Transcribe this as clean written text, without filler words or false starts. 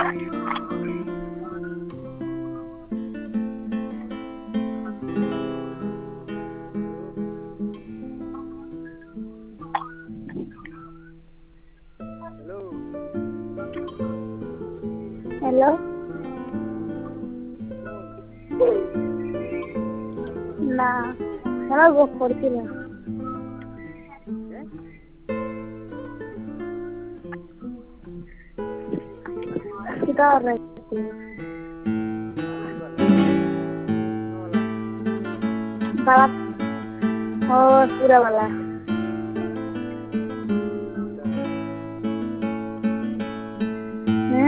hello ना चलो वो पढ़ती है किधर रहती है बड़ा और पूरा वाला